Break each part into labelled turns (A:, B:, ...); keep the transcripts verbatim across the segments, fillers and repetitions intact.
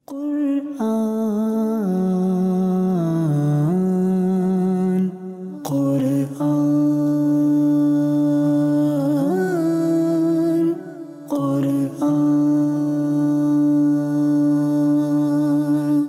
A: Quran, Quran, Quran.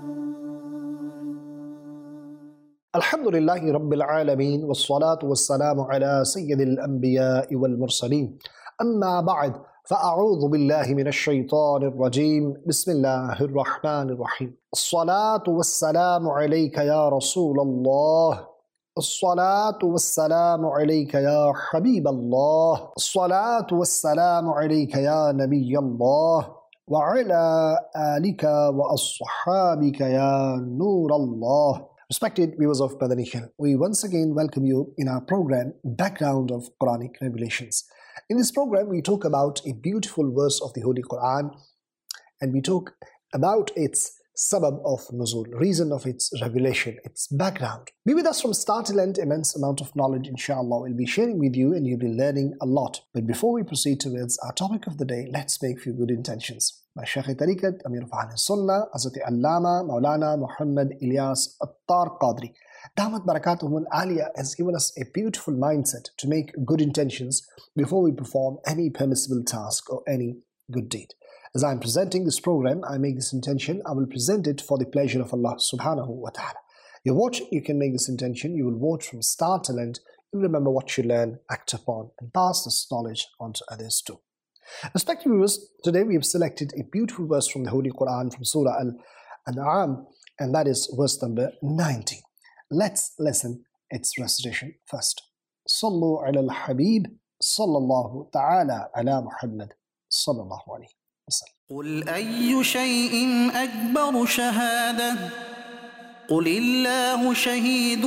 B: Alhamdulillahi Rabbil Alameen, wassalatu wassalamu ala Sayyidil Anbiya'i wal Mursaleen. Amma ba'd, fa'a'udhu billahi minash shaytanir rajeem. Bismillahir Rahmanir Rahim. As-salatu wassalamu alayka ya Rasulallah. As-salatu wassalamu alayka ya Habiballah. As-salatu wassalamu alayka ya Nabiyallah. Wa ala alika wa ashabika ya Nurallah. Respected viewers of Madani Channel, we once again welcome you in our program Background of Quranic Revelations. In this program, we talk about a beautiful verse of the Holy Quran, and we talk about its sabab of nuzul, reason of its revelation, its background. Be with us from start to end. Immense amount of knowledge, inshallah, we'll be sharing with you, and you'll be learning a lot. But before we proceed towards our topic of the day, let's make a few good intentions. My Shaykh-e-Tariqat, Amir of Ahl Sunnah, Hazrat Allama, Maulana Muhammad Ilyas Attar Qadri, Damat Barakatuhum Aliyah, has given us a beautiful mindset to make good intentions before we perform any permissible task or any good deed. As I am presenting this program, I make this intention, I will present it for the pleasure of Allah subhanahu wa ta'ala. You watch, you can make this intention, you will watch from start to end, you'll remember what you learn, act upon, and pass this knowledge on to others too. Respected viewers, today we have selected a beautiful verse from the Holy Quran from Surah Al-An'am, and that is verse number nineteen. Let's listen its recitation first. Sallu ala al-Habib, sallallahu ta'ala ala Muhammad, sallallahu alayhi wa sallam.
A: قل أي شيء أكبر شهادة قل الله شهيد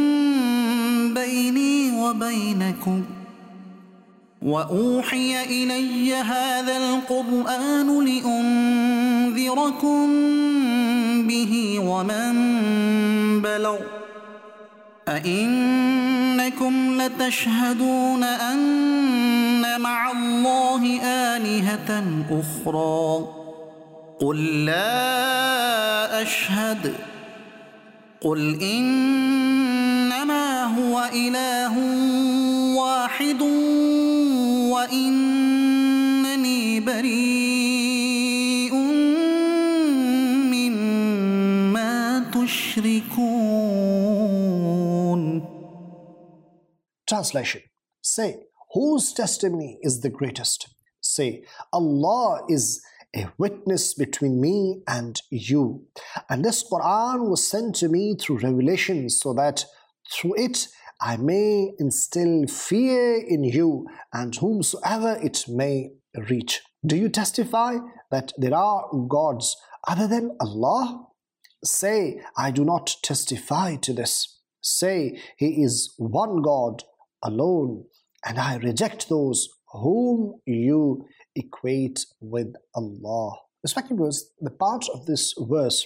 A: بيني وبينكم وأوحي إلي هذا القرآن لأنذركم به ومن بلغ أئنكم لتشهدون أن مع الله آلهة أخرى قل لا أشهد قل إنما هو إله واحد وإنني بريء مما تشركون.
B: Translation. Say, whose testimony is the greatest? Say, Allah is a witness between me and you. And this Quran was sent to me through revelation so that through it I may instill fear in you and whomsoever it may reach. Do you testify that there are gods other than Allah? Say, I do not testify to this. Say, He is one God alone, and I reject those whom you equate with Allah. Respected viewers, the part of this verse,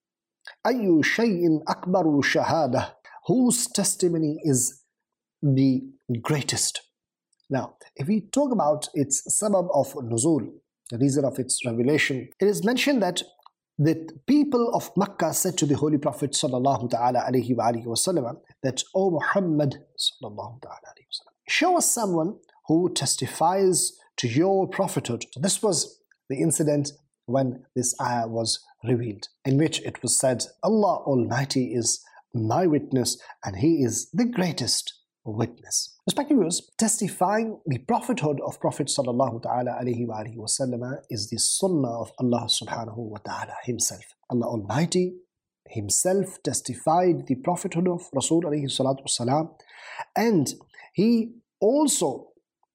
B: Ayyu shay'in akbaru shahada, whose testimony is the greatest. Now, if we talk about its sabab of nuzul, the reason of its revelation, it is mentioned that the people of Makkah said to the Holy Prophet sallallahu ta'ala alayhi wa alihi wa sallam that, O Muhammad sallallahu ta'ala alayhi wa sallam, show us someone who testifies to your prophethood. So this was the incident when this ayah was revealed, in which it was said, Allah Almighty is my witness and He is the greatest witness. Respected viewers, testifying the prophethood of Prophet sallallahu ta'ala alayhi wa alihi wa sallam is the sunnah of Allah subhanahu wa ta'ala Himself. Allah Almighty Himself testified the prophethood of Rasul alayhi salatu wasalam, and He also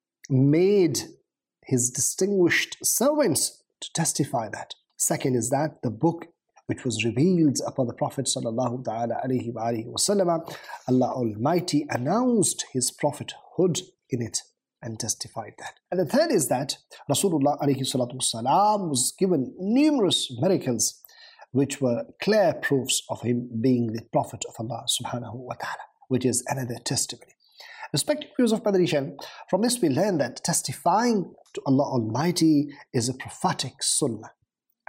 B: made His distinguished servants to testify that. Second is that the book which was revealed upon the Prophet sallallahu ta'ala alayhi wa alihi wa sallam, Allah Almighty announced His prophethood in it and testified that. And the third is that Rasulullah alayhi salatu wasalam was given numerous miracles which were clear proofs of Him being the Prophet of Allah subhanahu wa ta'ala, which is another testimony. Respected viewers of Madani Channel, from this we learn that testifying to Allah Almighty is a prophetic sunnah.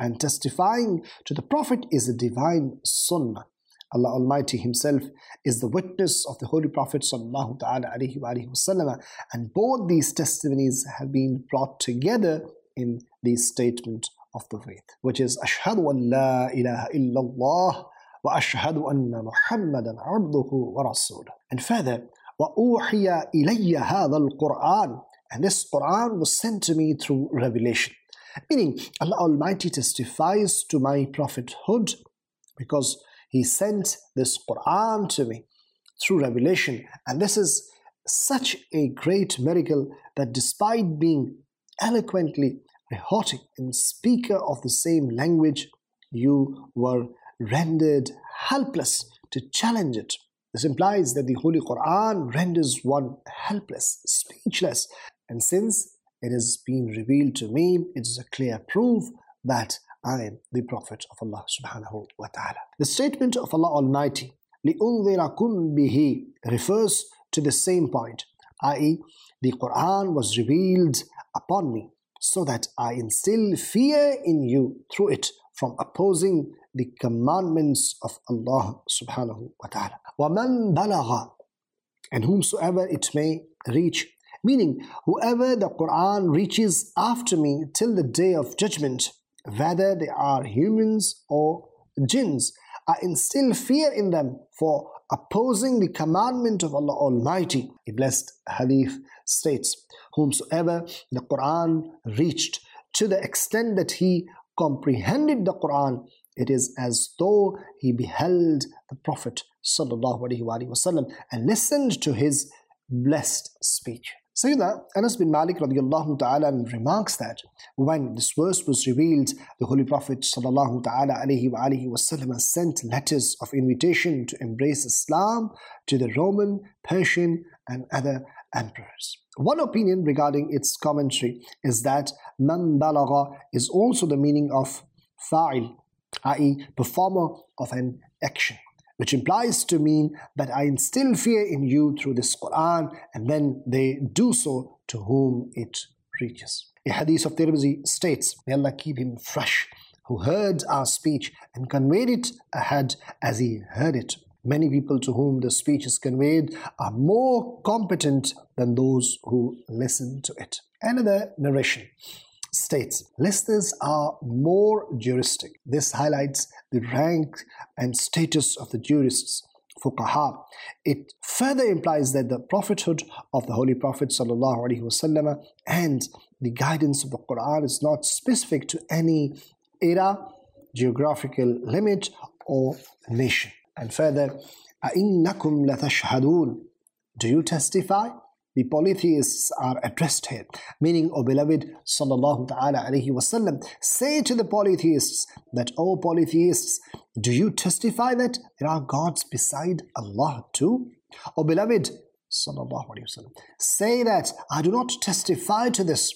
B: and testifying to the Prophet is a divine sunnah. Allah Almighty Himself is the witness of the Holy Prophet sallallahu ta'ala alayhi wa alihi wasallam, and both these testimonies have been brought together in the statement of the faith, which is Ashhadu an la ilaha illallah wa ashhadu anna Muhammadan abduhu wa rasuluh. And further, wa uhiya ilayya hadha al-Quran, and this Quran was sent to me through revelation. Meaning, Allah Almighty testifies to my prophethood because He sent this Quran to me through revelation. And this is such a great miracle that despite being eloquently rhetoric and speaker of the same language, you were rendered helpless to challenge it. This implies that the Holy Quran renders one helpless, speechless. And since it has been revealed to me, it is a clear proof that I am the Prophet of Allah subhanahu wa ta'ala. The statement of Allah Almighty, لِأُنذِرَكُمْ بِهِ, refers to the same point, that is, the Quran was revealed upon me so that I instill fear in you through it from opposing the commandments of Allah subhanahu wa ta'ala. وَمَنْ بَلَغَ, and whomsoever it may reach, meaning whoever the Quran reaches after me till the day of judgment, whether they are humans or jinns, I instill fear in them for opposing the commandment of Allah Almighty. A blessed hadith states, whomsoever the Quran reached to the extent that he comprehended the Quran, it is as though he beheld the Prophet sallallahu alaihi wasallam and listened to his blessed speech. Sayyidina Anas bin Malik radiallahu ta'ala remarks that when this verse was revealed, the Holy Prophet sallallahu ta'ala alayhi wa alihi wasallam sent letters of invitation to embrace Islam to the Roman, Persian and other emperors. One opinion regarding its commentary is that man balagha is also the meaning of fa'il, that is, performer of an action, which implies to mean that I instill fear in you through this Quran, and then they do so to whom it reaches. A hadith of Tirmidhi states, may Allah keep him fresh, who heard our speech and conveyed it ahead as he heard it. Many people to whom the speech is conveyed are more competent than those who listen to it. Another narration states, listeners are more juristic. This highlights the rank and status of the jurists, fuqaha. It further implies that the prophethood of the Holy Prophet sallallahu alaihi wasallam and the guidance of the Quran is not specific to any era, geographical limit or nation. And further, أَإِنَّكُمْ لَتَشْهَدُونَ, do you testify? The polytheists are addressed here, meaning, O beloved sallallahu ta'ala alayhi wasallam, say to the polytheists that, O polytheists, do you testify that there are gods beside Allah too? O beloved sallallahu alayhi wasallam, say that I do not testify to this.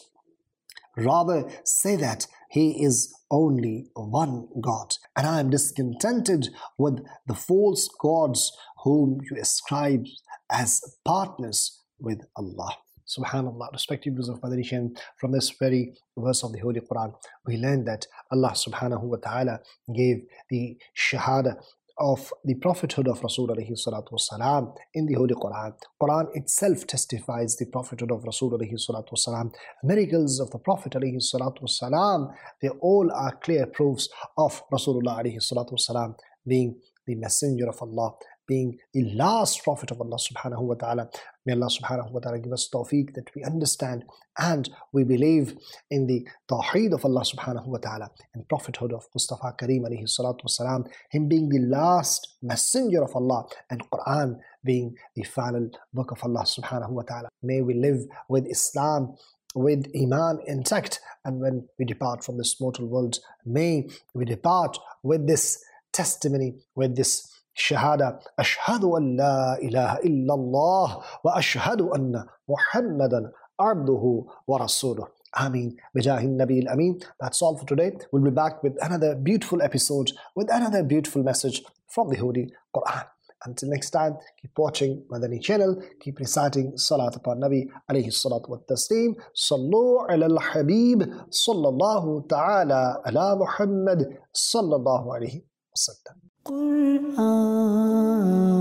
B: Rather, say that He is only one God, and I am discontented with the false gods whom you ascribe as partners with Allah. Subhanallah, respected viewers of Madani Channel, from this very verse of the Holy Quran, we learn that Allah subhanahu wa ta'ala gave the shahada of the prophethood of Rasul alayhi salatu wasalam in the Holy Quran. Quran itself testifies the prophethood of Rasul alayhi salatu wasalam. Miracles of the Prophet alayhi salatu wasalam, they all are clear proofs of Rasulullah alayhi salatu wasalam being the messenger of Allah, being the last prophet of Allah subhanahu wa ta'ala. May Allah subhanahu wa ta'ala give us tawfiq that we understand and we believe in the tawheed of Allah subhanahu wa ta'ala and prophethood of Mustafa Kareem alayhi salatu wasalam, him being the last messenger of Allah and Quran being the final book of Allah subhanahu wa ta'ala. May we live with Islam, with Iman intact, and when we depart from this mortal world, may we depart with this testimony, with this shahada, ashhadu an la ilaha illallah wa ashhadu anna Muhammadan abduhu wa rasuluh. Ameen. Bijahin Nabi al-Ameen. That's all for today. We'll be back with another beautiful episode, with another beautiful message from the Holy Quran. Until next time, keep watching Madani channel, keep reciting Salat upon Nabi alayhi salatu wa taslim. Sallu ala al-Habib sallallahu ta'ala ala Muhammad sallallahu alayhi wa sallam.